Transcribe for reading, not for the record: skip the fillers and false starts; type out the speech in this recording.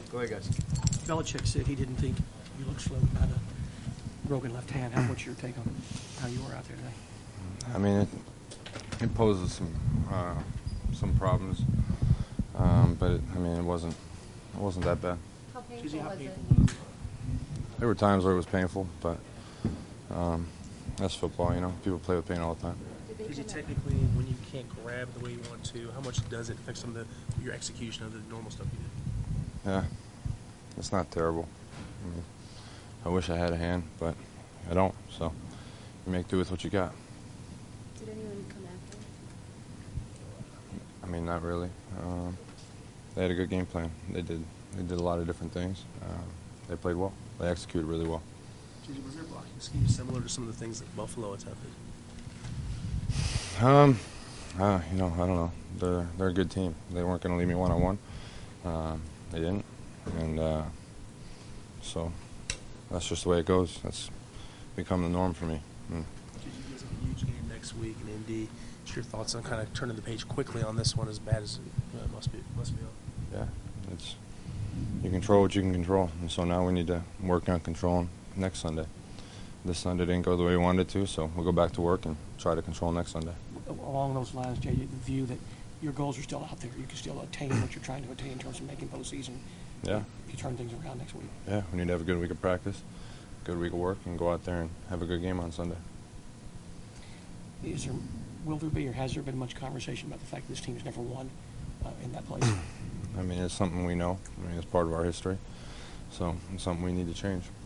Go ahead, guys. Belichick said he didn't think you looked slow about a broken left hand. What's your take on how you were out there today? I mean, it poses some problems, but it wasn't that bad. How painful was it? There were times where it was painful, but that's football, you know. People play with pain all the time. Is it technically, when you can't grab the way you want to, how much does it affect some of your execution of the normal stuff you do? Yeah, it's not terrible. I wish I had a hand, but I don't. So you make do with what you got. Did anyone come after? Not really. They had a good game plan. They did a lot of different things. They played well. They executed really well. Was their blocking scheme similar to some of the things that Buffalo attempted? I don't know. They're a good team. They weren't going to leave me one-on-one. They didn't, and so that's just the way it goes. That's become the norm for me. You guys have a huge game next week in Indy. What's your thoughts on kind of turning the page quickly on this one, as bad as it must be? Yeah, you control what you can control, and so now we need to work on controlling next Sunday. This Sunday didn't go the way we wanted it to, so we'll go back to work and try to control next Sunday. Along those lines, Jay, the view that your goals are still out there. You can still attain what you're trying to attain in terms of making postseason. Yeah. If you turn things around next week. Yeah, we need to have a good week of practice, good week of work, and go out there and have a good game on Sunday. Will there be or has there been much conversation about the fact that this team's never won in that place? It's something we know. It's part of our history. So it's something we need to change.